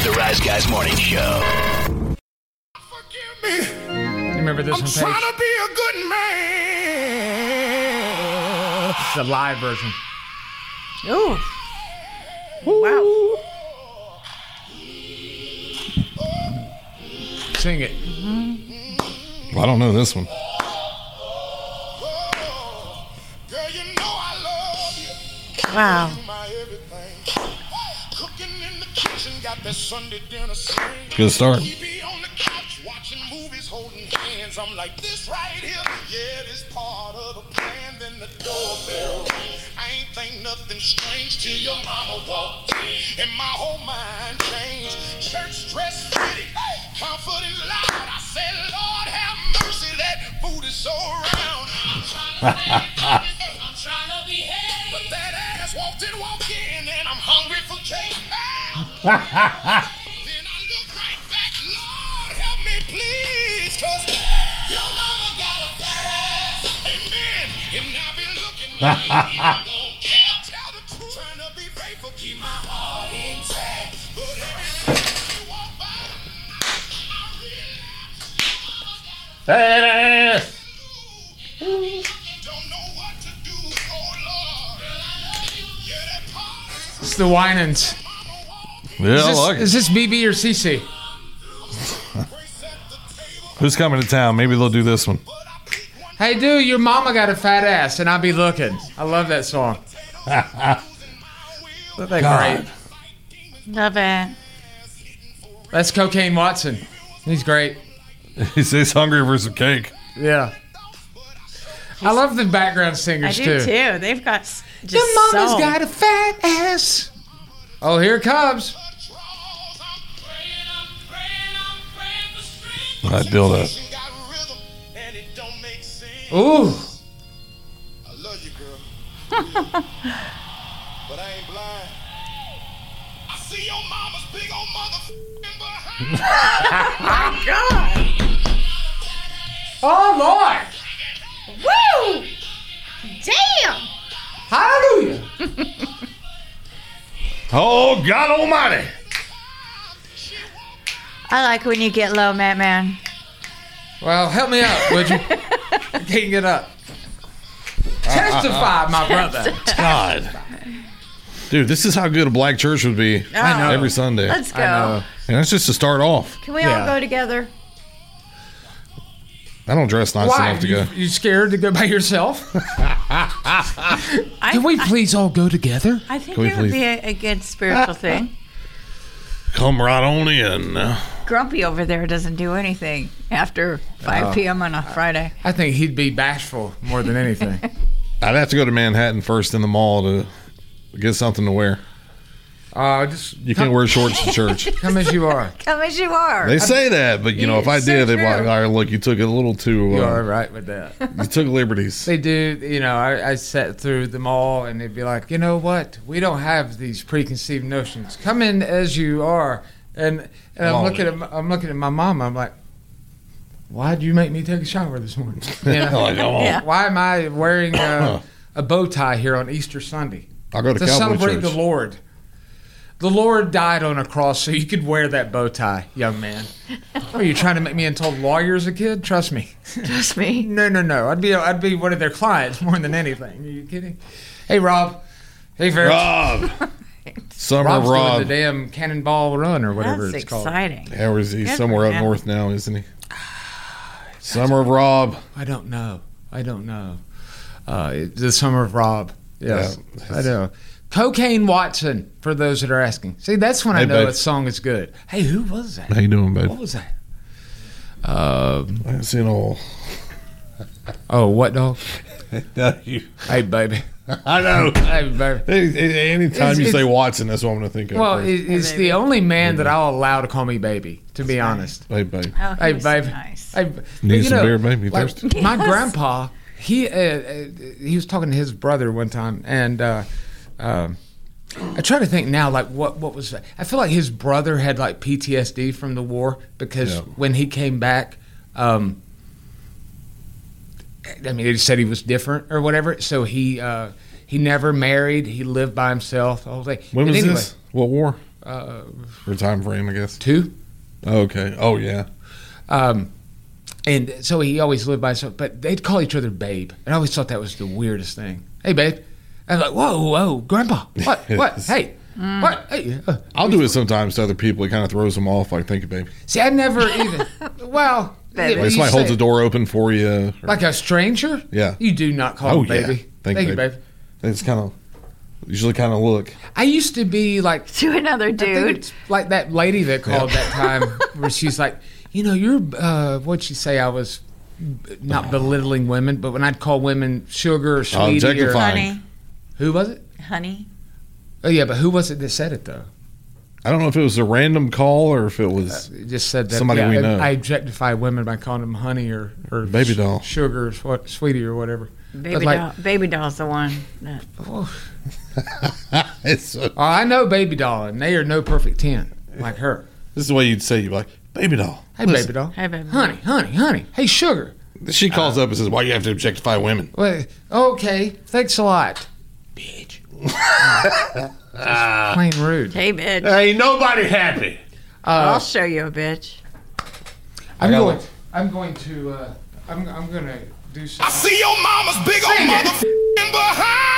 The Rise Guys Morning Show. Forgive me. You remember this I'm one, trying Paige? to be a good man. It's a live version. Ooh. Wow. Sing it. Well, I don't know this one. Girl, you know I love you. Wow. You're my everything. Cooking in the kitchen, got that Sunday dinner scene. Good start. We be on the couch watching movies, holding hands. I'm like, this right here, yeah, this part of the plan. Then the doorbell rings. I ain't think nothing strange till your mama walked in, and my whole mind changed. Church dress pretty, confident loud. I said, Lord have mercy, that food is so round. I'm trying to behave, but that ass walked in, and I'm hungry for cake. Then I look right back, Lord help me please, 'cause your mama got a fat ass. Amen. And I be looking like you don't care. Tell the truth. Trying to be faithful, keep my heart intact. But every time you walk by, I realize don't know what to do. Oh Lord, yeah, that part. It's the Winans. Yeah, I like Is it. this BB or CC? Who's coming to town? Maybe they'll do this one. Hey, dude, your mama got a fat ass, and I'll be looking. I love that song. Isn't that great? Love it. That's Cocaine Watson. He's great. He says hungry for some cake. Yeah. I love the background I singers, do too. too. They've got just Your mama's so. got a fat ass. Oh, here it comes. I deal that. Ooh. I love you, girl. But I ain't blind. I see your mama's big old motherfucking behind. Oh, Lord. Woo! Damn! Hallelujah. Oh, God almighty. I like when you get low, Matt Man. Well, help me out, would you? I can't get up. Testify, my brother. God. Dude, this is how good a black church would be I know. every Sunday. Let's I know. go. And that's just to start off. Can we Yeah. all go together? I don't dress nice Why? enough to go. You scared to go by yourself? Can we please all go together? I think Can we it would please- be a good spiritual thing. Come right on in. Grumpy over there doesn't do anything after 5 p.m. on a Friday. I think he'd be bashful more than anything. I'd have to go to Manhattan first in the mall to get something to wear. Just You can't wear shorts to church. come as you are. Come as you are. They say that, but you know, if I It's so did, they'd be like, true. all right, look, you took it a little too, You are right with that. you took liberties. They do, you know, I sat through them all and they'd be like, you know what? We don't have these preconceived notions. Come in as you are. And I'm looking at my mom, I'm like, why'd you make me take a shower this morning? You know? Like, come on. Yeah. Why am I wearing a bow tie here on Easter Sunday? I'll go to To Cowboy celebrate church. the Lord. The Lord died on a cross so you could wear that bow tie, young man. Are you trying to make me into a lawyer as a kid? Trust me. Trust me. No. I'd be one of their clients more than anything. Are you kidding? Hey, Rob. Hey, Ferris. Rob. Summer Rob's of Rob. doing the damn cannonball run or whatever That's it's called. exciting. Yeah, where's he? Good Somewhere for up him. north now, isn't he? Summer of Rob. I don't know. The Summer of Rob. Yes, Yeah. I know. Cocaine Watson, for those that are asking. See, that's when I Hey, know babe. a song is good. Hey, who was that? How you doing, babe? What was that? I haven't seen all. Oh, what dog? No, you. Hey, baby. I know. Hey, baby. Anytime you It's- say Watson, that's what I'm going to think of. Well, first. it's the only man that I'll allow to call me baby, to be honest. Hey, babe. Oh, Hey, he was so babe. nice. Hey, Need you some know, beer, babe? You like, thirsty? My Yes. grandpa, he was talking to his brother one time, and I try to think now, like what was that? I feel like his brother had like PTSD from the war because Yeah. when he came back, I mean, he said he was different or whatever. So he never married. He lived by himself. The whole thing. When But was anyway, this? What war? For time frame, I guess. 2. Okay. Oh, yeah. And so he always lived by himself, but they'd call each other babe. And I always thought that was the weirdest thing. Hey, babe. I was like, whoa, Grandpa. What? Hey. What? Hey. I'll do it sometimes to other people. It kind of throws them off. Like, thank you, babe. See, I never even. Well, Baby. Like somebody holds the door open for you. Like a stranger? Yeah. You do not call him baby. Yeah. Thank you, babe. It's kind of, usually kind of look. I used to be like. To another I think dude. it's like that lady that called that time where she's like, you're, what'd she say? I was not belittling women, but when I'd call women sugar or sweetie or. Objectifying. Honey. Who was it? Honey. Oh, yeah, but who was it that said it, though? I don't know if it was a random call or if it was It just said that. somebody we know. I objectify women by calling them honey or Baby doll. sugar or sweetie or whatever. Baby doll's the one. That, It's I know baby doll, and they are no perfect 10 like her. this is the way you'd say, you'd be like, baby doll. Hey, listen. baby doll. Hey, baby. Honey. Hey, sugar. She calls up and says, why you have to objectify women? Well, okay, thanks a lot. Bitch. Just plain rude. hey, bitch. Ain't nobody happy. I'll show you a bitch. I'm got going. one. I'm going to. I'm going to do I something. see your mama's big old Sing it. motherfucking behind.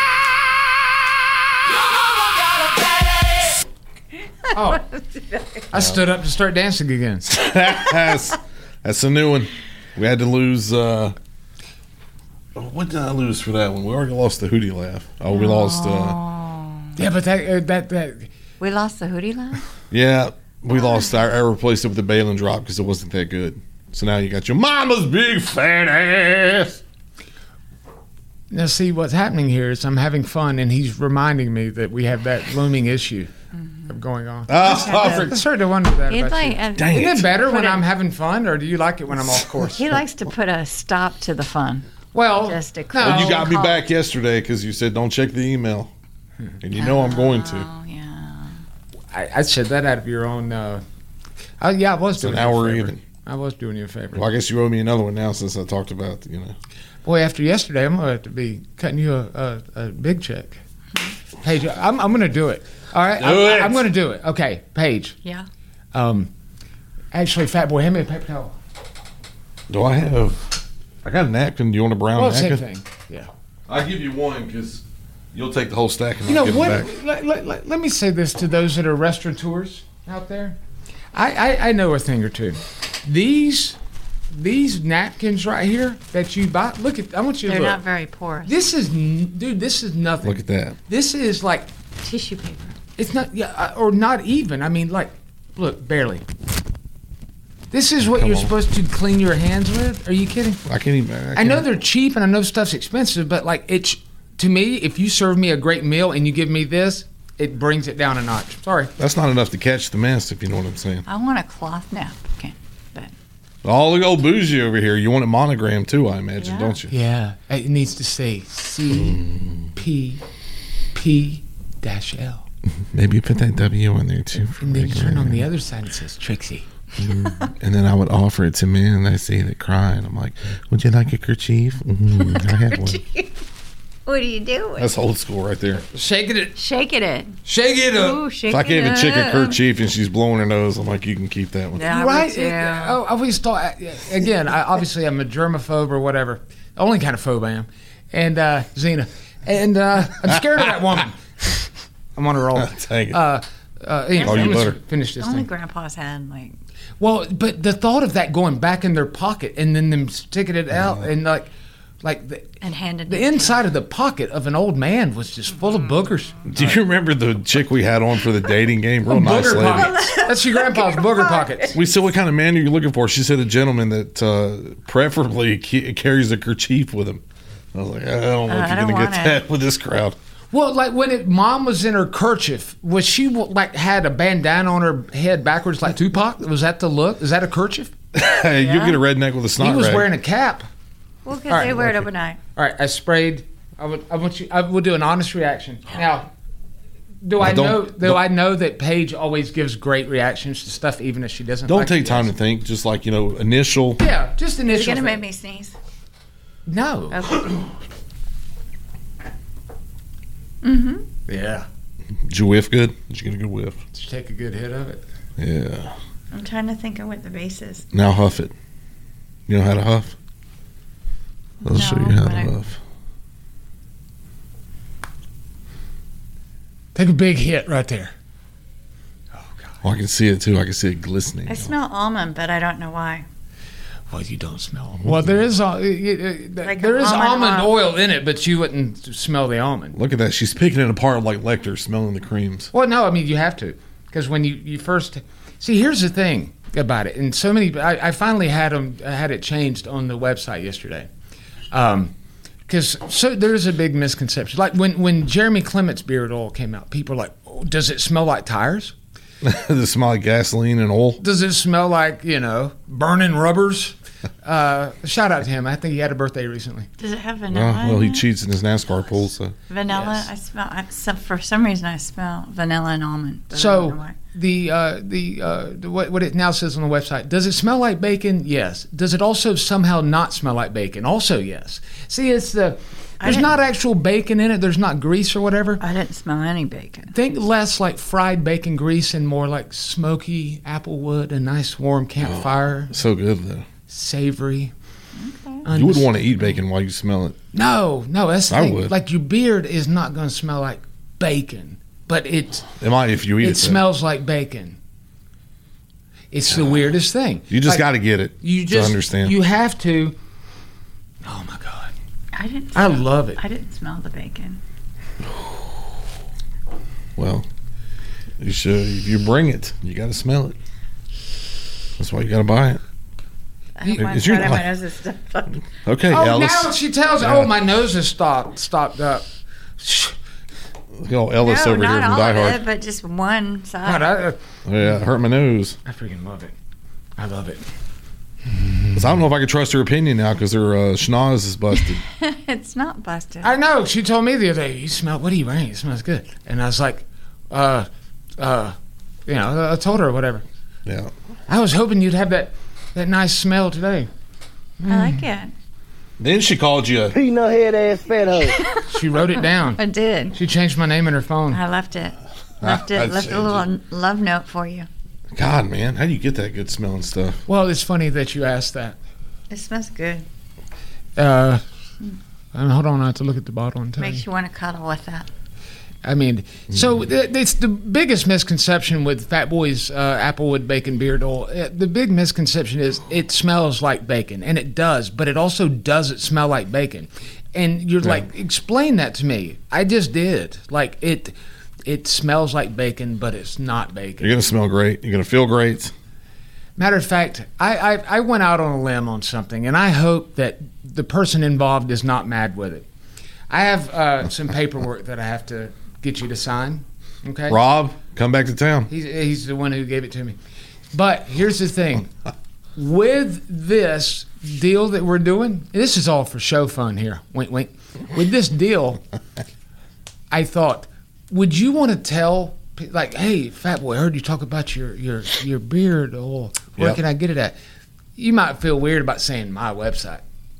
Oh, I stood up to start dancing again. That's a new one. We had to lose. What did I lose for that one? We already lost the Hootie Laugh. Oh, we lost. Yeah, but that. We lost the Hootie Laugh? Yeah, we lost. I replaced it with the Balin drop because it wasn't that good. So now you got your mama's big fat ass. Now, see what's happening here is I'm having fun, and he's reminding me that we have that looming issue of going on. I started to wonder that He'd about like, you. Dang Isn't it better when Put it- I'm having fun, or do you like it when I'm off course? he likes to put a stop to the fun. Well, Just to no, close. You got me call. back yesterday because you said don't check the email, and you know I'm going to. Oh, yeah. I said that out of your own. Yeah, I was doing an you a hour favor. even. I was doing you a favor. Well, I guess you owe me another one now since I talked about Boy, after yesterday, I'm going to have to be cutting you a big check. Paige, I'm going to do it. All right? I'm going to do it. Okay, Paige. Yeah. Actually, Fat Boy, hand me a paper towel. Do I have? I got a napkin. Do you want a brown Well, same napkin? thing. Yeah. I'll give you one because you'll take the whole stack and You I'll know give what? it back. Let me say this to those that are restaurateurs out there. I know a thing or two. These napkins right here that you buy. Look at. I want you to They're look. not very porous. This is, dude. This is nothing. Look at that. This is like. Tissue paper. It's not. Yeah, or not even. I mean, like, look, barely. This is what Come you're on. supposed to clean your hands with. Are you kidding? I can't even. I know they're cheap and I know stuff's expensive, but like it's to me, if you serve me a great meal and you give me this, it brings it down a notch. Sorry. That's not enough to catch the mess, if you know what I'm saying. I want a cloth napkin. But All the old bougie over here. You want it monogrammed too, I imagine, Yeah. don't you? Yeah, it needs to say CPP-L. Maybe put that W in there too. And then you turn on the other side and it says Trixie. And then I would offer it to men, and they say they cry, and I'm like, "Would you like a kerchief?" I have one. what are you doing? That's old school right there. Shaking it. Shake it. Shake it up. Ooh, shake If I it gave a chick a up. kerchief and she's blowing her nose, I'm like, "You can keep that one." Yeah, I would Right? too. I always thought, again, obviously I'm a germaphobe or whatever. The only kind of phobe I am. And Zena. And I'm scared of that woman. I'm on a roll. Dang it. Anyway, Oh, you I'm gonna better. finish this Only thing. grandpas had like Well, but the thought of that going back in their pocket and then them sticking it out and like and handed the it inside of the pocket of an old man was just full of boogers. Do you remember the chick we had on for the dating game? Real nice Booger lady. pockets. That's your grandpa's booger pockets. We said, "What kind of man are you looking for?" She said, "A gentleman that preferably carries a kerchief with him." I was like, "I don't know if I you're don't going to get want that with this crowd." Well, like when mom was in her kerchief, was she like had a bandana on her head backwards like Tupac? Was that the look? Is that a kerchief? Hey, you get a redneck with a snot He was rag. wearing a cap. Well, because All right, they wear it okay. overnight. All right, I sprayed. I will do an honest reaction. Now, do I know that Paige always gives great reactions to stuff, even if she doesn't? Don't like take it? time to think. Just like initial. Yeah, just Is it initial. gonna make thing. me sneeze? No. Okay. Yeah. Did you whiff good? Did you get a good whiff? Did you take a good hit of it? Yeah. I'm trying to think of what the base is. Now huff it. You know how to huff? I'll show you how to huff. Take a big hit right there. Oh, God. Oh, I can see it, too. I can see it glistening. I smell almond, but I don't know why. Well, you don't smell. Well, there is Like there is almond oil. oil in it, but you wouldn't smell the almond. Look at that. She's picking it apart like Lecter, smelling the creams. Well, no, I mean, you have to. Because when you first... See, here's the thing about it. And so many... I finally had it changed on the website yesterday. Because there's a big misconception. Like when Jeremy Clement's beard oil came out, people were like, oh, does it smell like tires? Does it smell like gasoline and oil? Does it smell like, burning rubbers? Shout out to him. I think he had a birthday recently. Does it have vanilla? Well, he in it? cheats in his NASCAR pools. So. Vanilla. Yes. For some reason, I smell vanilla and almond. But I don't know So why. what it now says on the website, does it smell like bacon? Yes. Does it also somehow not smell like bacon? Also yes. See, there's not actual bacon in it. There's not grease or whatever. I didn't smell any bacon. Think less like fried bacon grease and more like smoky apple wood, a nice warm campfire, So good, though. savory. Okay. You wouldn't want to eat bacon while you smell it. No, that's the I thing. would. Like your beard is not going to smell like bacon, but It might if you eat it. it smells like bacon. It's the weirdest thing. You just Like, got to get it to understand. You have to. Oh my God, I love it. I didn't smell the bacon. Well, you should. If you bring it, you got to smell it. That's why you got to buy it. I don't mind Is your- trying my nose is stuffed up. Okay, Oh, Ellis. now she tells. Yeah. Oh, my nose is stopped up. Look at old Ellis No, over here not from all Die of Hard. it, but just one God, side. Yeah, it hurt my nose. I freaking love it. I love it. 'Cause I don't know if I can trust her opinion now because her schnoz is busted. It's not busted. I know. She told me the other day, "You smell. What are you wearing? It smells good." And I was like, I told her whatever. Yeah. I was hoping you'd have that nice smell today. I like it. Then she called you. Peanut head ass fat hoe. She wrote it down. I did. She changed my name in her phone. I left it. I'd Left change a little love note for you. God, man, how do you get that good smelling stuff? Well, it's funny that you asked that. It smells good. Hold on, I have to look at the bottle and tell you. Makes you want to cuddle with that. I mean, so it's the biggest misconception with Fat Boy's Applewood Bacon Beard Oil. The big misconception is it smells like bacon, and it does, but it also doesn't smell like bacon. And you're like, explain that to me. I just did. Like, it smells like bacon, but it's not bacon. You're going to smell great. You're going to feel great. Matter of fact, I went out on a limb on something, and I hope that the person involved is not mad with it. I have some paperwork that I have to get you to sign. Okay, Rob, come back to town. He's the one who gave it to me. But here's the thing: with this deal that we're doing, this is all for show fun here. Wink, wink. With this deal, I thought, would you want to tell, like, hey, Fat Boy, I heard you talk about your beard oil. Where Yep. can I get it at? You might feel weird about saying my website.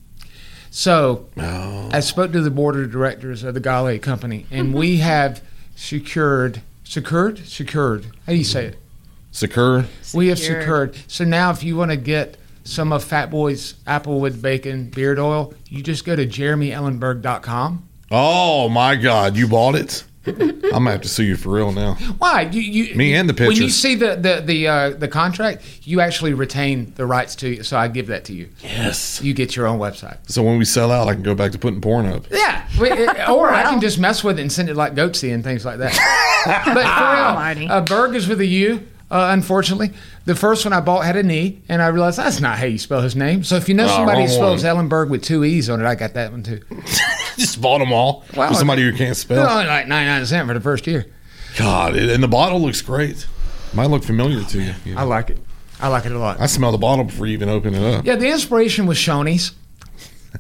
So I spoke to the board of directors of the Gale Company, and we have secured. How do you say it? Secure. We have secured. So now if you want to get some of Fat Boy's Applewood Bacon Beard Oil, you just go to jeremyellenberg.com. Oh, my God. You bought it? I'm going to have to sue you for real now. Why? Me and the When you pictures. see the contract, you actually retain the rights to. So I give that to you. Yes. You get your own website. So when we sell out, I can go back to putting porn up. Yeah, or I can just mess with it and send it like Goatsy and things like that. But Almighty. for real, Berg is with a U. Unfortunately, the first one I bought had an E, and I realized that's not how you spell his name. So if you know somebody who wrong spells one. Ellenberg with 2 E's on it, I got that one too. Just bought them all Wow. for somebody who can't spell. Only like 99 cents for the first year. God, and the bottle looks great. Might look familiar to you. I like it. I like it a lot. I smell the bottle before you even open it up. Yeah, the inspiration was Shoney's.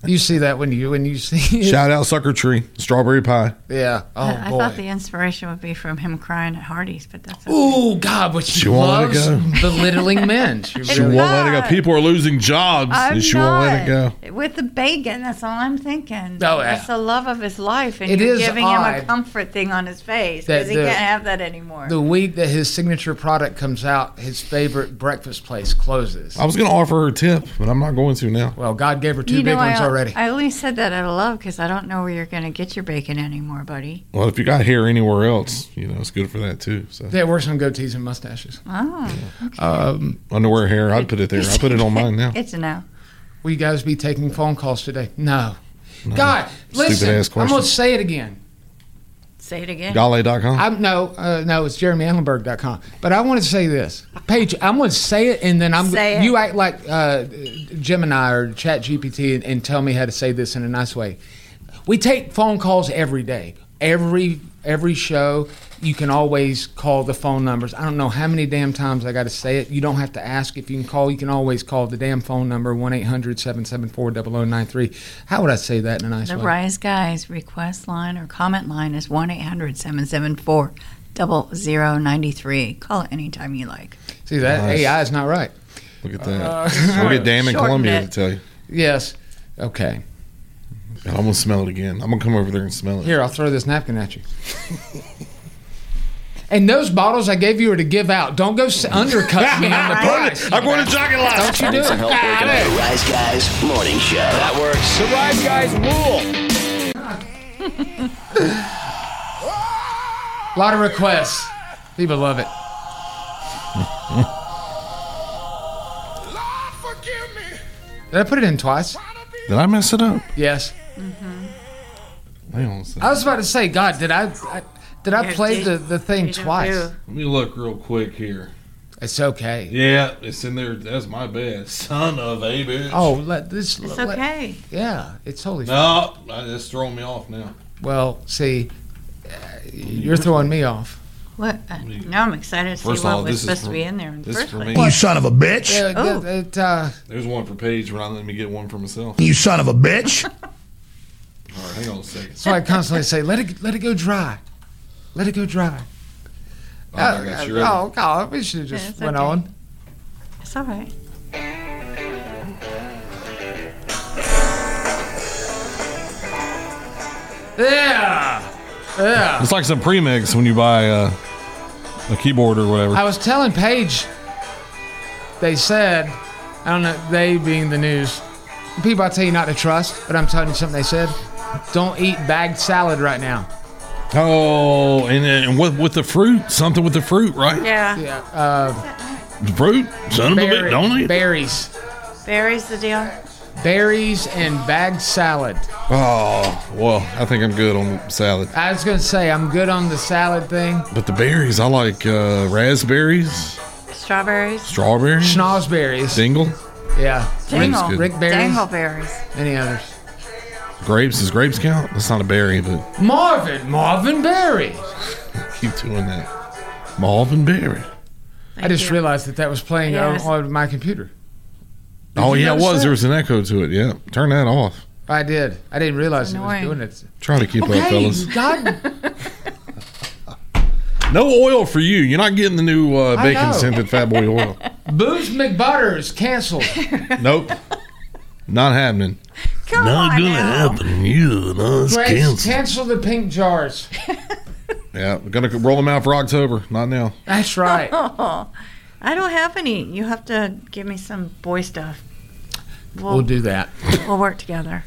You see that when you see it. Shout out Sucker Tree, strawberry pie. Yeah. Oh, I boy. thought the inspiration would be from him crying at Hardee's, but that's okay. Oh, God, but she won't let it loves belittling men. She She really won't let it go. People are losing jobs, and she won't let it go. With the bacon, that's all I'm thinking. Oh, yeah. That's the love of his life, and It you're is giving him a odd comfort thing on his face that because he can't have that anymore. The week that his signature product comes out, his favorite breakfast place closes. I was going to offer her a tip, but I'm not going to now. Well, God gave her two big ones already. I only said that out of love because I don't know where you're going to get your bacon anymore, buddy. Well, if you got hair anywhere else, it's good for that too. So Yeah, it works on goatees and mustaches. Oh, okay. underwear hair, I'd put it there. I put it on mine now. It's a no. Will you guys be taking phone calls today? No. God, listen, Stupid-ass I'm going question. to say it again. Say it again. Gale.com. No, it's JeremyAllenberg.com. But I want to say this. Paige, I'm going to say it, and then Say it. you act like Gemini or ChatGPT and tell me how to say this in a nice way. We take phone calls every day. Every show, you can always call the phone numbers. I don't know how many damn times I got to say it. You don't have to ask if you can call. You can always call the damn phone number, 1-800-774-0093. How would I say that in a nice The way? Rise Guys request line or comment line is 1-800-774-0093. Call it anytime you like. See, that Nice. AI is not right. Look at that. We'll get Dan in Shorten Columbia it. to tell you. Yes. Okay. And I'm going to smell it again. I'm going to come over there and smell it. Here, I'll throw this napkin at you. And those bottles I gave you are to give out. Don't go undercut me on the price. I'm going to Jockey Line. Don't you do Need some it. help breaking up the Rise Guys morning show. That works. The Rise Guys rule. A lot of requests. People love it. Lord, forgive me. Did I put it in twice? Did I mess it up? Yes. Hang on a second. I was about to say, God, did I Yeah, play did- the thing did you twice? do? Let me look real quick here. It's okay. Yeah, it's in there. That's my bad. Son of a bitch. Oh, let this. It's let- okay. Yeah, it's totally fine. No, that's throwing me off now. Well, see, you're throwing me off. What? Now I'm excited to see First of what all, was this is supposed to for- be in there in the this is first for place. me. You son of a bitch. Yeah, Oh. There's one for Paige. We're not letting me get one for myself. You son of a bitch. All right, hang on a second. so I constantly say, let it go dry. Let it go dry. Oh, I got you ready. Oh, God, we should have just It's went okay. on. It's all right. Yeah. Yeah. It's like some premix when you buy a keyboard or whatever. I was telling Paige, they said, I don't know, they being the news, people I tell you not to trust, but I'm telling you something they said. Don't eat bagged salad right now. Oh, and with the fruit, something with the fruit, right? Yeah. Yeah. Fruit, son of a bitch, don't eat. Berries. Berries the deal. Berries and bagged salad. Oh, well, I think I'm good on salad. I was going to say, I'm good on the salad thing. But the berries, I like raspberries, Strawberries. strawberries, Schnozberries. dingle, Yeah. Dingle. good. Rick berries. Dangleberries. Any others? grapes. Does grapes count? That's not a berry, but Marvin Berry. keep doing that. Marvin Berry. I just realized that was playing Yes. on my computer. Oh, you yeah, it notice was. that? There was an echo to it. Yeah. Turn that off. I did. I didn't realize It's it was annoying. doing it. Try to keep up, Okay, fellas. God. No oil for you. You're not getting the new I know. bacon scented Fat Boy oil. Booze McButter is canceled. Nope. Not happening. Come on now. happen. You, no, it's Grace, cancel the pink jars. Yeah, we're going to roll them out for October. Not now. That's right. Oh, I don't have any. You have to give me some boy stuff. We'll do that. We'll work together.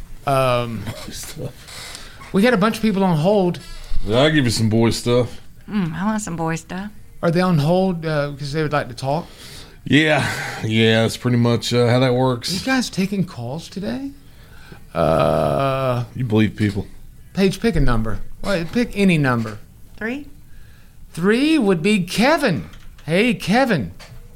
We got a bunch of people on hold. I'll give you some boy stuff. I want some boy stuff. Are they on hold because they would like to talk? Yeah. Yeah, that's pretty much how that You works. guys taking calls today? You believe people. Paige, pick a number. Well, pick any number. 3? 3 would be Kevin. Hey, Kevin.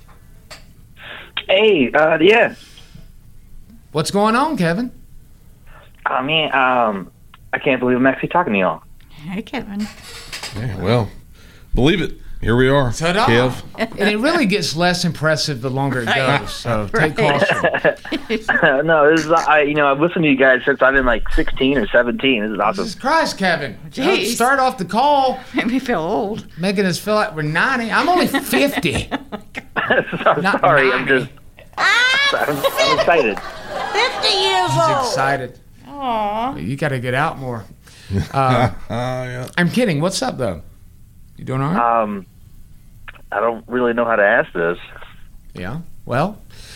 Hey, yeah. What's going on, Kevin? I mean, I can't believe I'm actually talking to y'all. Hey, Kevin. Yeah, well, believe it. Here we are. Ta-da! Kev. And it really gets less impressive the longer it goes. So take caution. No, this is I've listened to you guys since I've been like 16 or 17. This is awesome. Jesus Christ, Kevin. Jeez. Start off the call Make me feel old. making us feel like we're 90. I'm only 50. I'm Not sorry. 90. I'm excited. 50 years He's excited. Aww. You got to get out more. Yeah. I'm kidding. What's up, though? You doing all right? I don't really know how to ask this. Yeah. Well,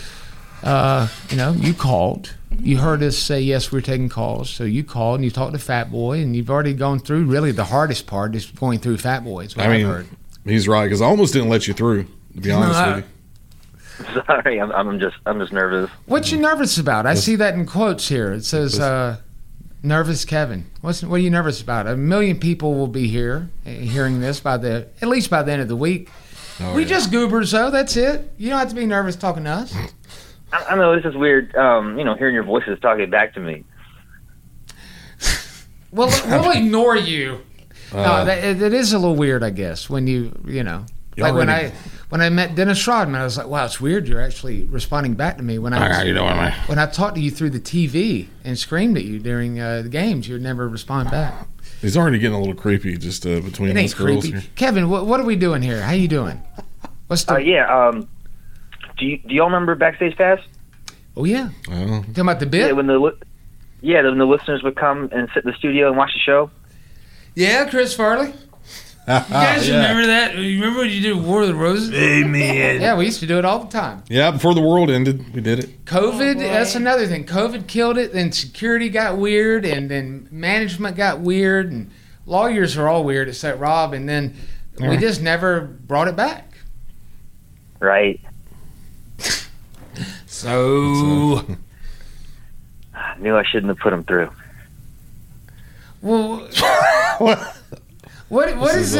you called. You heard us say, yes, we're taking calls. So you called and you talked to Fat Boy, and you've already gone through really the hardest part is going through Fat Boy. Is what I've heard. He's right, because I almost didn't let you through, to be honest with you. Sorry, I'm just nervous. What you nervous about? I see that in quotes here. It says, nervous Kevin. What are you nervous about? 1 million people will be here hearing this at least by the end of the week. We just goobers, though. That's it. You don't have to be nervous talking to us. I know this is weird, hearing your voices talking back to me. Well, we'll ignore you. No, it is a little weird, I guess, when like when I met Dennis Rodman, I was like, wow, it's weird you're actually responding back to me when I talked to you through the TV and screamed at you during the games. You would never respond back. He's already getting a little creepy just between It ain't those girls creepy. here. Kevin, what are we doing here? How you doing? What's the? Do y'all remember Backstage Pass? Oh yeah. Well, Talking about the bit? When the listeners would come and sit in the studio and watch the show. Yeah, Chris Farley. You guys remember that? You remember when you did War of the Roses? Amen. Yeah, we used to do it all the time. Yeah, before the world ended, we did it. COVID, that's another thing. COVID killed it, then security got weird, and then management got weird, and lawyers are all weird except Rob, and then we just never brought it back. Right. So, I knew I shouldn't have put him through. well, what is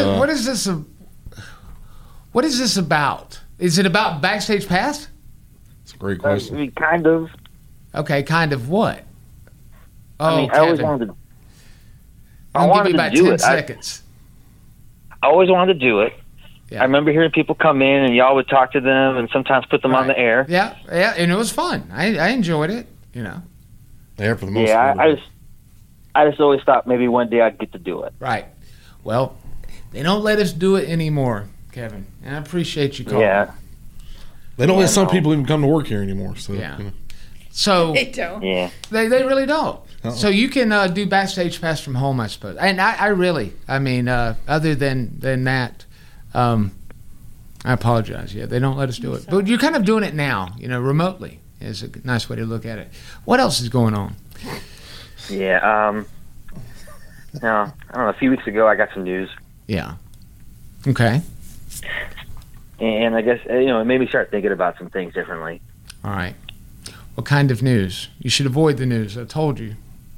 this about? Is it about Backstage Pass? It's a great question. I mean, kind of. Okay, kind of what? Oh, I always Kevin. wanted to. I'll give you about 10 seconds. I always wanted to do it. Yeah. I remember hearing people come in and y'all would talk to them and sometimes put them on the air. Yeah, and it was fun. I enjoyed it, Yeah, for the most Yeah, part. I just always thought maybe one day I'd get to do it. Right. Well, they don't let us do it anymore, Kevin. And I appreciate you calling. Yeah. They don't let some people even come to work here anymore. So, Yeah. So They don't. Yeah. they really don't. So you can do Backstage Pass from home, I suppose. And I really, other than that, I apologize. Yeah, they don't let us do it. But you're kind of doing it now, remotely is a nice way to look at it. What else is going on? Yeah. I don't know. A few weeks ago, I got some news. Yeah. Okay. And I guess, it made me start thinking about some things differently. All right. What kind of news? You should avoid the news. I told you.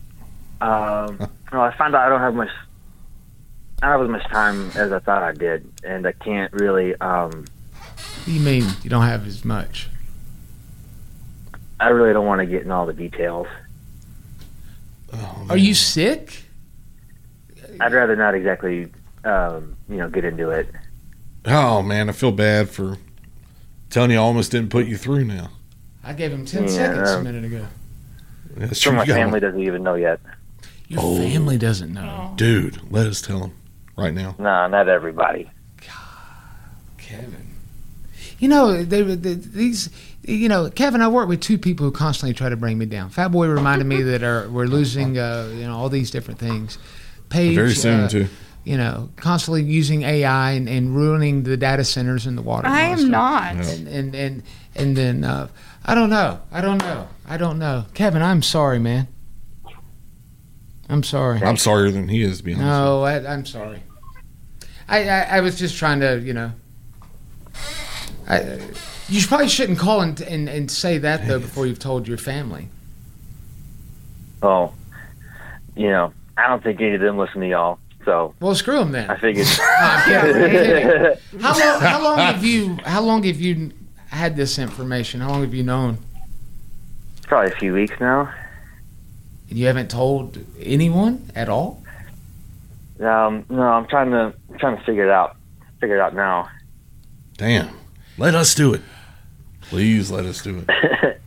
I found out I don't have as much time as I thought I did, and I can't really. What do you mean you don't have as much? I really don't want to get in all the details. Oh, Are you sick? I'd rather not exactly, get into it. Oh, man, I feel bad for telling you I almost didn't put you through now. I gave him 10 seconds a minute ago. That's Some true. of my family doesn't even know yet. Your family doesn't know. Dude, let us tell them right now. No, not everybody. Kevin. Kevin, I work with two people who constantly try to bring me down. Fat Boy reminded me that we're losing, all these different things. Paige, Very soon, too. Constantly using AI and ruining the data centers in the water. I am not. And then I don't know. Kevin, I'm sorry, man. I'm sorry. I'm sorrier than he is, to be honest. No, I'm sorry. I was just trying to, you probably shouldn't call and say that, though, before you've told your family. Oh, I don't think any of them listen to y'all. So Well, screw them then. I figured. I'm kidding. How long have you had this information? How long have you known? Probably a few weeks now. You haven't told anyone at all? No, I'm trying to figure it out figure it out now. Damn. Let us do it. Please let us do it.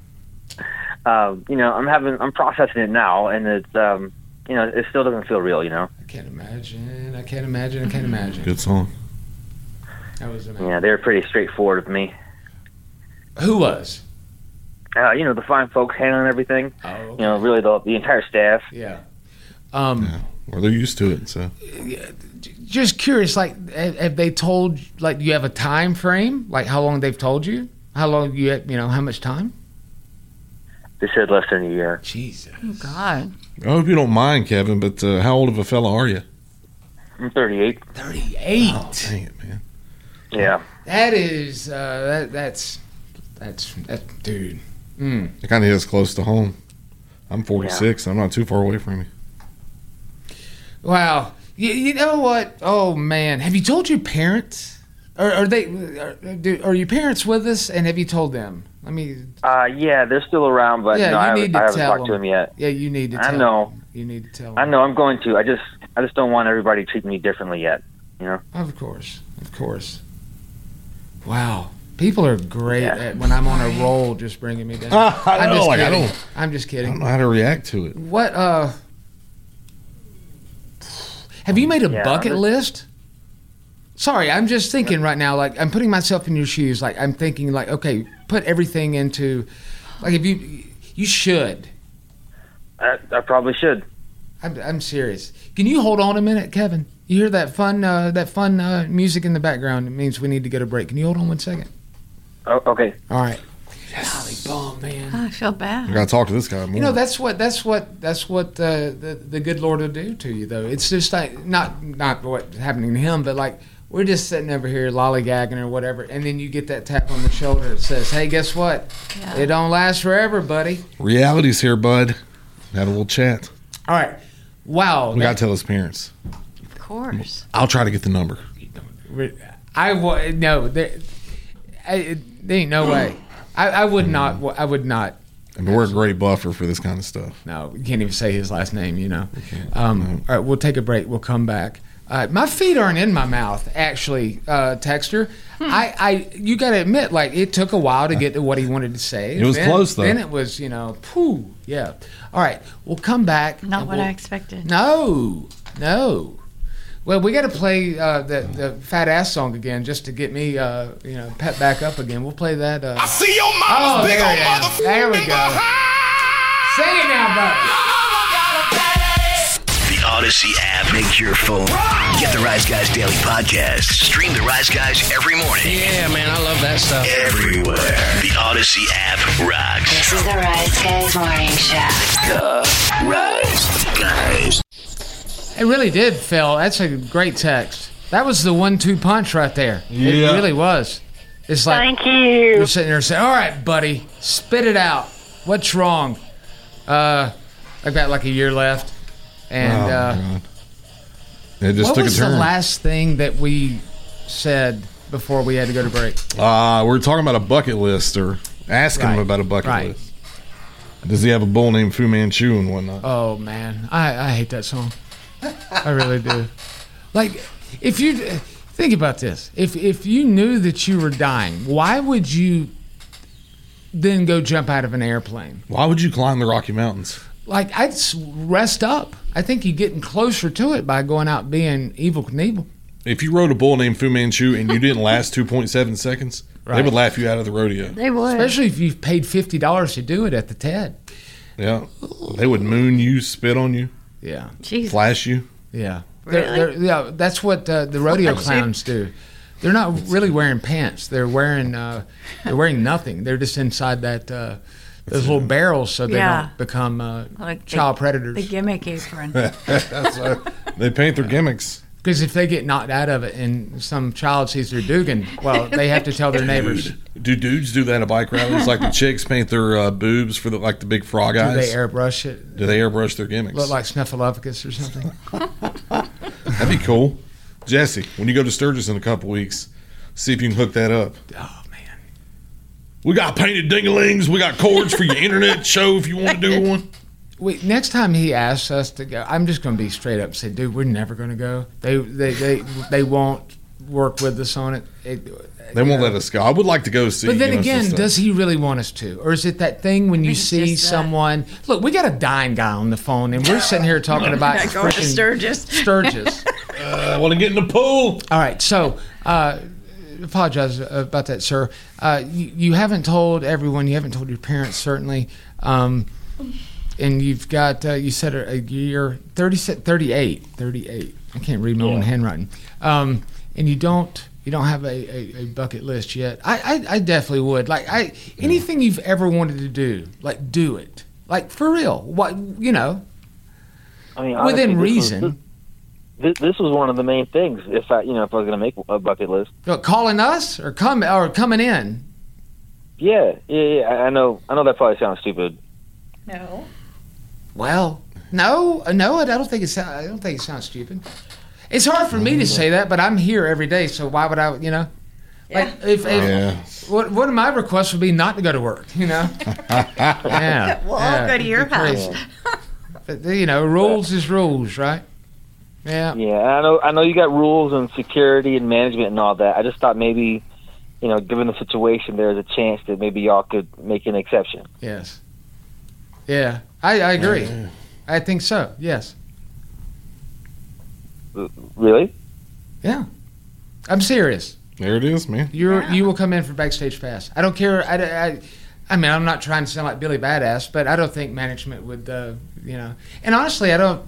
I'm processing it now, and it's, it still doesn't feel real, I can't imagine. Good song. That was amazing. Yeah, they were pretty straightforward with me. Who was? The fine folks handling everything. Oh, okay. Really the entire staff. Yeah. Yeah. Well, they're used to it, so. Just curious, like, have they told, like, do you have a time frame? Like, how long they've told you? How long how much time? They said less than a year. Jesus. Oh, God. I hope you don't mind, Kevin, but how old of a fella are you? I'm 38. 38. Oh, dang it, man. Yeah. That is, that's dude. It kind of is close to home. I'm 46. Yeah. I'm not too far away from you. Wow. You know what? Oh, man. Have you told your parents? Are your parents with us, and have you told them? Yeah, they're still around, but I haven't talked to them yet. Yeah, you need to tell them. I know. You need to tell them. I know, I'm going to. I just don't want everybody treating me differently yet, Of course. Wow. People are great at when I'm on a roll just bringing me down. I'm just kidding. I don't know how to react to it. What, have you made a bucket list? Sorry, I'm just thinking right now, like, I'm putting myself in your shoes. Like, I'm thinking, like, okay, put everything into, like, if you should. I probably should. I'm serious. Can you hold on a minute, Kevin? You hear that fun music in the background? It means we need to get a break. Can you hold on 1 second? Oh, okay. All right. Golly bum, man. Oh, I feel bad. I gotta talk to this guy more. That's what the good Lord will do to you, though. It's just like not what's happening to him, but like we're just sitting over here lollygagging or whatever, and then you get that tap on the shoulder that says, "Hey, guess what? Yeah. It don't last forever, buddy. Reality's here, bud. Have a little chat." All right. Wow. We gotta tell his parents. Of course. I'll try to get the number. There ain't no way. I would not. I would not. I mean, we're a great buffer for this kind of stuff. No, you can't even say his last name, All right, we'll take a break. We'll come back. My feet aren't in my mouth, actually, Texter. You got to admit, like, it took a while to get to what he wanted to say. It was close, though. Then it was, pooh, yeah. All right, we'll come back. Not what I expected. No. Well, we got to play the Fat Ass song again just to get me, pep back up again. We'll play that. I see your mama's big old motherfucker. There we go. Sing it now, buddy. The Odyssey app makes your phone. Get the Rise Guys Daily Podcast. Stream the Rise Guys every morning. Yeah, man, I love that stuff. Everywhere. The Odyssey app rocks. This is the Rise Guys Morning Show. The Rise Guys. It really did, Phil. That's a great text. That was the 1-2 punch right there. Yeah. It really was. It's like, Thank you. You're sitting there saying, all right, buddy, spit it out. What's wrong? I've got like a year left. And it just took a turn. What was the last thing that we said before we had to go to break? We're talking about a bucket list, or asking him about a bucket list. Does he have a bull named Fu Manchu and whatnot? Oh, man. I hate that song. I really do. Like, if you think about this, if you knew that you were dying, why would you then go jump out of an airplane? Why would you climb the Rocky Mountains? Like, I'd rest up. I think you're getting closer to it by going out being Evel Knievel. If you rode a bull named Fu Manchu and you didn't last 2.7 seconds, they would laugh you out of the rodeo. They would. Especially if you've paid $50 to do it at the TED. Yeah. They would moon you, spit on you. Yeah. Jeez. Flash you. Yeah. Really? Yeah, that's what the rodeo clowns do. They're not really wearing pants. They're wearing nothing. They're just inside that those little barrels so they don't become like child predators. The gimmick apron. That's right. They paint their gimmicks. Because if they get knocked out of it and some child sees their Dugan, well, they have to tell their neighbors. Do dudes do that at bike rallies? Like the chicks paint their boobs for the big frog eyes? Do they airbrush it? Do they airbrush their gimmicks? Look like Snuffleupagus or something? That'd be cool. Jesse, when you go to Sturgis in a couple weeks, see if you can hook that up. Oh, man. We got painted ding-a-lings. We got cords for your internet show if you want to do one. Next time he asks us to go, I'm just going to be straight up and say, dude, we're never going to go. They won't work with us on it. They won't let us go. I would like to go see. But then you know, again, some does he really want us to? Or is it that thing when you It's see just that. someone... Look, we got a dying guy on the phone, and we're sitting here talking about Going to freaking Sturgis. Sturgis. I want to get in the pool. All right, so apologize about that, sir. You haven't told everyone. You haven't told your parents, certainly. And you've got, you said a year, 38. I can't read my own handwriting. And you don't have a bucket list yet. I definitely would. Like, anything you've ever wanted to do, like, do it. Like, for real. What, you know, I mean, honestly, within reason. This was one of the main things. If I was going to make a bucket list. Calling us or coming in? Yeah. I know that probably sounds stupid. No. Well, no, I don't think it sounds stupid. It's hard for me to say that, but I'm here every day, so why would I? You know, like if one of my requests would be not to go to work. You know, yeah. We'll all go to your it'd be crazy. house. But, you know, rules is rules, right? Yeah. Yeah, I know you got rules and security and management and all that. I just thought maybe, given the situation, there's a chance that maybe y'all could make an exception. Yes. Yeah, I agree. I think so. Yes. Really? Yeah. I'm serious. There it is, man. You will come in for Backstage Pass. I don't care. I mean, I'm not trying to sound like Billy Badass, but I don't think management would, And honestly, I don't.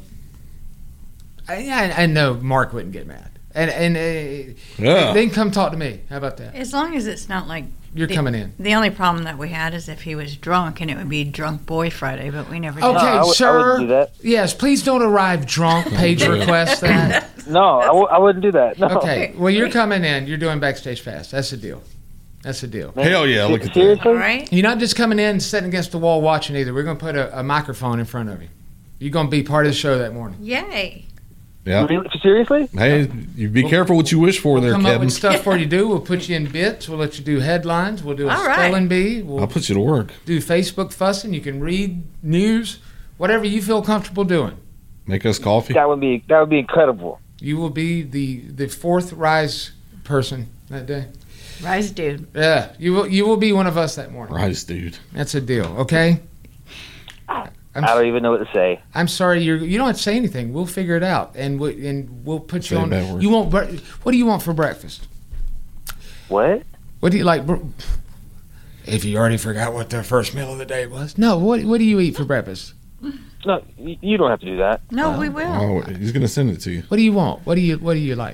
I know Mark wouldn't get mad, and then come talk to me. How about that? As long as it's not like You're coming in. The only problem that we had is if he was drunk, and it would be Drunk Boy Friday, but we never did. Okay, I sir. wouldn't do that. Yes, please don't arrive drunk. Page request that. No, I wouldn't do that. No. Okay, well, you're coming in. You're doing Backstage Pass. That's the deal. That's the deal. Hell yeah, look at that. Seriously? All right. You're not just coming in, sitting against the wall watching either. We're going to put a microphone in front of you. You're going to be part of the show that morning. Yay. Yeah. Really? Seriously? Hey, you be careful what you wish for there, Come up Kevin. with stuff for you to do. We'll put you in bits. We'll let you do headlines. We'll do a All right. spelling bee. We'll I'll put you to work. do Facebook fussing. You can read news, whatever you feel comfortable doing. Make us coffee. That would be incredible. You will be the fourth Rise person that day. Rise, dude. Yeah, you will be one of us that morning. Rice, dude. That's a deal. Okay. I don't even know what to say. I'm sorry. You don't have to say anything. We'll figure it out, and we'll put Say you a on. bad word. You want? What do you want for breakfast? What? What do you like? If you already forgot what the first meal of the day was. No. What do you eat for breakfast? No, you don't have to do that. No, we will. Oh, he's gonna send it to you. What do you want? What do you like?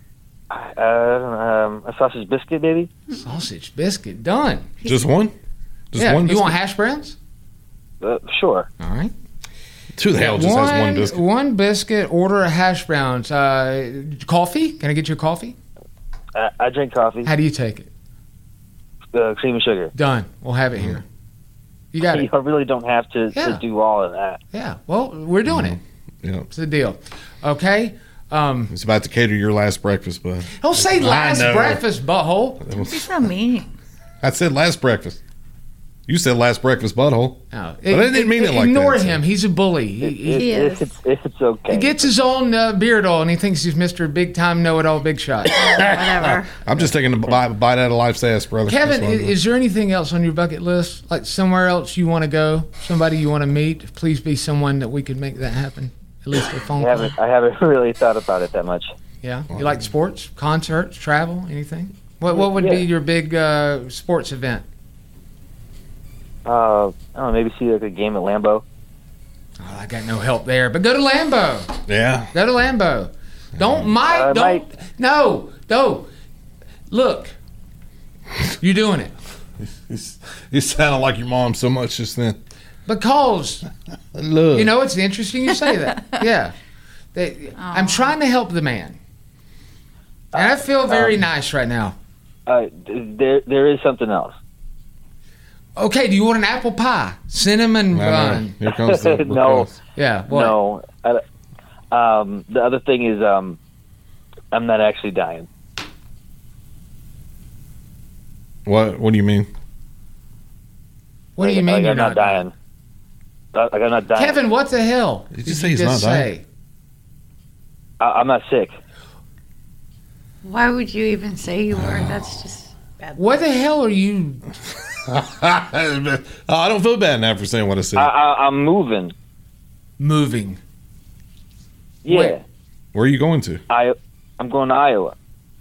A sausage biscuit, maybe? Sausage biscuit. Done. Just one? Just Yeah. one You biscuit? want hash browns? Sure. All right. Who the hell just has one biscuit? One biscuit. Order a hash browns. Coffee? Can I get you a coffee? I drink coffee. How do you take it? Cream and sugar. Done. We'll have it here. You got it. You really don't have to Yeah. do all of that. Yeah. Well, we're doing it. Yeah. It's the deal. Okay. It's about to cater your last breakfast, bud. Don't say last know. breakfast, butthole. You're so mean. I said last breakfast. You said last breakfast, butthole. No, But I didn't mean it like that. Ignore him. He's a bully. He It's okay. gets his own beard oil, and he thinks he's Mr. Big Time Know-It-All Big Shot. Whatever. I'm just taking a bite out of life's ass, brother. Kevin, That's what I'm is there anything else on your bucket list? Like somewhere else you want to go? Somebody you want to meet? Please be someone that we could make that happen. At least a phone call. I haven't really thought about it that much. Yeah. You like sports, concerts, travel, anything? What would Yeah. be your big sports event? I don't know, maybe see like a game at Lambeau. Oh, I got no help there. But go to Lambeau. Yeah. Go to Lambeau. Don't No. Look. You're doing it. You sounded like your mom so much just then. Because, Look. you know, it's interesting you say that. Yeah. I'm trying to help the man. And I feel very nice right now. There is something else. Okay, do you want an apple pie? Cinnamon bun. Here comes the No. request. Yeah. What? No. The other thing is I'm not actually dying. What do you mean? What do you mean Like, you're I'm not dying? Like I'm not dying. Kevin, what the hell? Did you say he's not dying? I'm not sick. Why would you even say you were? That's just bad. What the hell are you? I don't feel bad now for saying what I said. I'm moving. Moving. Yeah. Wait. Where are you going to? I'm going to Iowa.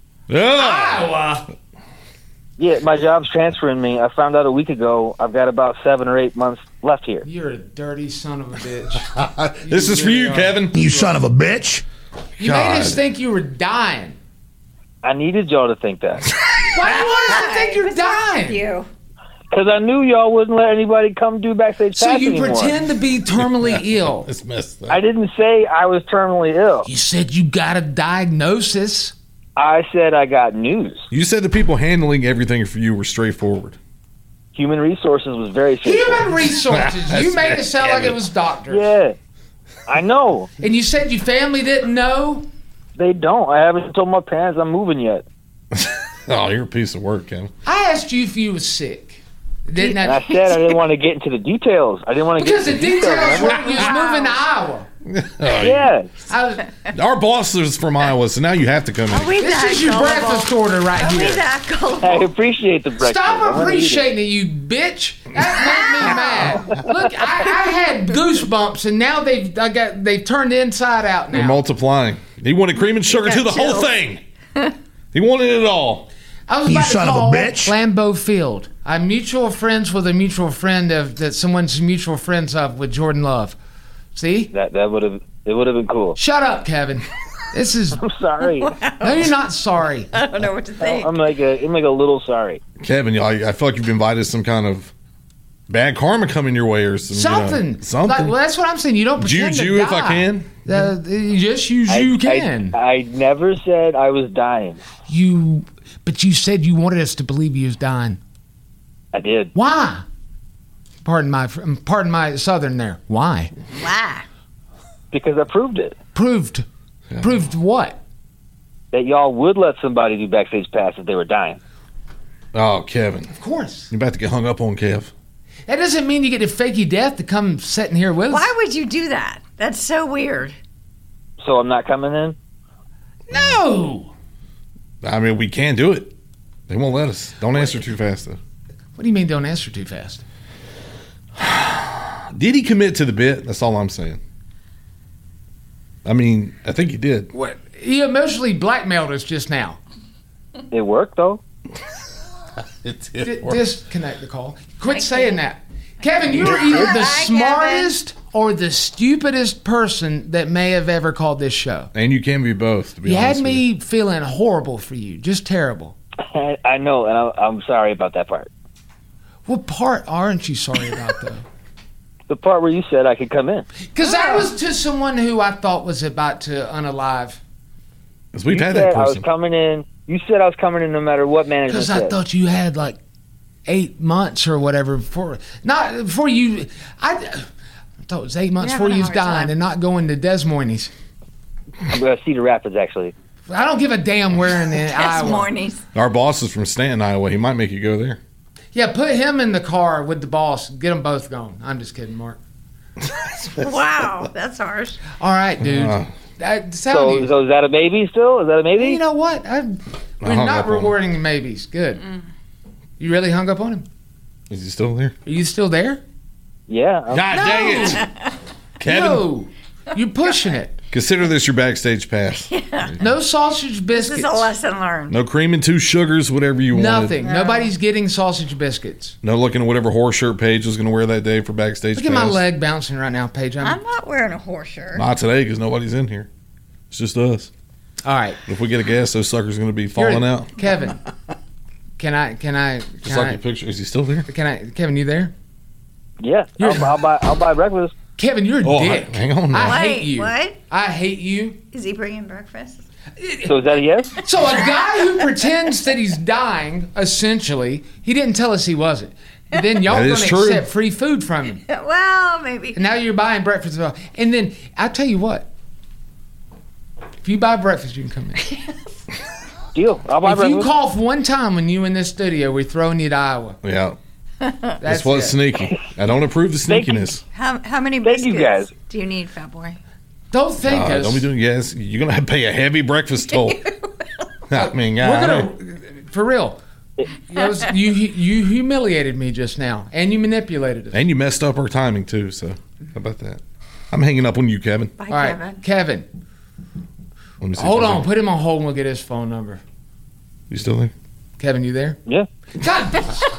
Iowa. Yeah, my job's transferring me. I found out a week ago. I've got about 7 or 8 months left here. You're a dirty son of a bitch. This is for you, are. Kevin. You son of a bitch. You made us think you were dying. I needed y'all to think that. Why do you want us to think you're With dying? you. Because I knew y'all wouldn't let anybody come do backstage So pass you anymore. pretend to be terminally ill. It's messed up. I didn't say I was terminally ill. You said you got a diagnosis. I said I got news. You said the people handling everything for you were straightforward. Human resources was very simple. Human resources. You made it sound like it was doctors. Yeah, I know. And you said your family didn't know? They don't. I haven't told my parents I'm moving yet. Oh, you're a piece of work, Kevin. I asked you if you was sick. Didn't And I said I didn't want to get into the details. I didn't want to Because get the into details were remember? you was moving to Iowa. Yeah. Our boss is from Iowa, so now you have to come in. This is your breakfast order right Are we here. that gullible? I appreciate the breakfast. I'm Stop gonna eat it. appreciating it, you bitch. That made me mad. Look, I had goosebumps, and now they've turned inside out We're now. multiplying. He wanted cream and sugar got to the whole chills. thing. He wanted it all. I was You about to son of a call bitch. Lambeau Field. I'm mutual friends with a mutual friend that someone's mutual friends of with Jordan Love. See? That would have been cool. Shut up, Kevin. This is. I'm sorry. No, you're not sorry. I don't know what to think. I'm like a little sorry. Kevin, I feel like you've invited some kind of bad karma coming your way or Something. something. Like, well, that's what I'm saying. You don't pretend Juju, to if I die. can. Just use you can. I never said I was dying. But you said you wanted us to believe you was dying. I did. Why? Pardon my southern there. Why? Why? Because I proved it. Proved what? That y'all would let somebody do backstage pass if they were dying. Oh, Kevin. Of course. You're about to get hung up on, Kev. That doesn't mean you get a fakey death to come sitting here with us. Why would you do that? That's so weird. So I'm not coming in? No. I mean, we can do it. They won't let us. Don't answer too fast, though. What do you mean don't answer too fast? Did he commit to the bit? That's all I'm saying. I mean, I think he did. What? He emotionally blackmailed us just now. It worked, though. Disconnect the call. Quit saying that. Kevin, you are either the Hi, smartest or the stupidest person that may have ever called this show. And you can be both, to be You had honest with me feeling horrible for you. Just terrible. I know, and I'm sorry about that part. What part aren't you sorry about, though? The part where you said I could come in. Because that was to someone who I thought was about to unalive. Because we've You had said that I was person. coming in. You said I was coming in no matter what management Because I said. thought you had like 8 months or whatever before you. I thought it was 8 months You're before having you a was hard dying time. and not going to Des Moines. I'm going to Cedar Rapids, actually. I don't give a damn where in That's Iowa. mornings. Our boss is from Stanton, Iowa. He might make you go there. Yeah, put him in the car with the boss. Get them both going. I'm just kidding, Mark. Wow, that's harsh. All right, dude. So is that a maybe still? Is that a maybe? You know what? We're hung not up on him. rewarding maybes. Good. You really hung up on him? Is he still there? Are you still there? Yeah. God dang it. Kevin, No. You're pushing it. consider this your backstage pass. No sausage This biscuits. is a lesson learned. No cream and 2 sugars, whatever you want. Nothing. Nobody's getting sausage biscuits. No looking at whatever horse shirt Paige was going to wear that day for backstage Look at pass. my leg bouncing right now, Paige. I'm not wearing a horse shirt. Not today because nobody's in here. It's just us. All right. If we get a guest, those suckers are going to be falling out. Kevin, can I? Just like your picture. Is he still there? Kevin, you there? Yeah. I'll buy breakfast. Kevin, you're a Oh, dick. hang on now. I hate Wait, you. what? I hate you. Is he bringing breakfast? So is that a yes? So a guy who pretends that he's dying, essentially, he didn't tell us he wasn't. And then y'all That going is to true. accept free food from him. Well, maybe. And now you're buying breakfast as well. And then, I'll tell you what. If you buy breakfast, you can come in. Deal. I'll buy If you breakfast. cough one time when you in this studio, we're throwing you to Iowa. Yeah. That's That's what's it. sneaky. I don't approve the Thank you. sneakiness. How many Thank biscuits you, guys. do you need, Fat Boy? Don't think us. Don't be doing yes. You're going to have to pay a heavy breakfast toll. I mean, we're gonna, for real. You humiliated me just now, and you manipulated us. and you messed up our timing too. So how about that? I'm hanging up on you, Kevin. Bye, All right, Kevin. Kevin. Let me see if Hold I on, can- put him on hold, and we'll get his phone number. You still there? Kevin, you there? Yeah. God,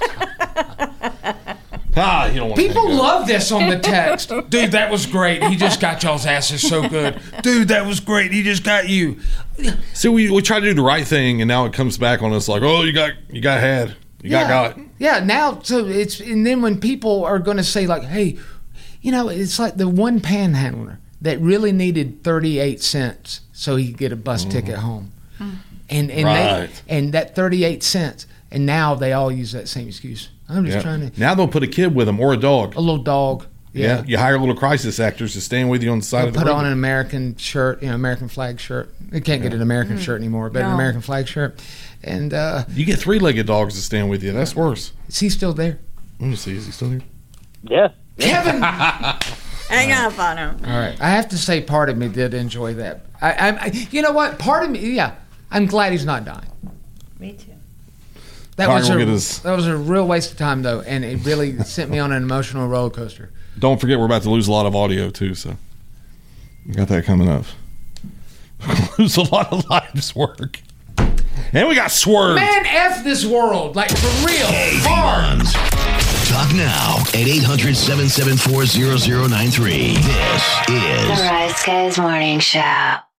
You don't want people love this on the text. Dude, that was great. He just got y'all's asses so good. Dude, that was great. He just got you. See, we try to do the right thing, and now it comes back on us like, oh, you got had, you got. Yeah, now so it's and then when people are going to say like, hey, it's like the one panhandler that really needed 38 cents so he could get a bus ticket home, and Right. and that 38 cents, and now they all use that same excuse. I'm just trying to Now they'll put a kid with them or a dog. a little dog. Yeah, you hire little crisis actors to stand with you on the side of the Put road. on an American shirt, American flag shirt. They can't get an American shirt anymore, but an No. American flag shirt. And You get 3-legged dogs to stand with you. That's worse. is he still there? Let me see. Is he still here? Yeah. Kevin! Hang up on him. All right. I have to say part of me did enjoy that. You know what? Part of me, I'm glad he's not dying. Me too. That All right, was, we'll a, get his- that was a real waste of time, though, and it really sent me on an emotional roller coaster. Don't forget, we're about to lose a lot of audio too. So we got that coming up. Lose a lot of lives work, and we got swerved. Man, F this world. Like, for real. Hard. Talk now at 800-774-0093. This The is Rise Guys Morning Show.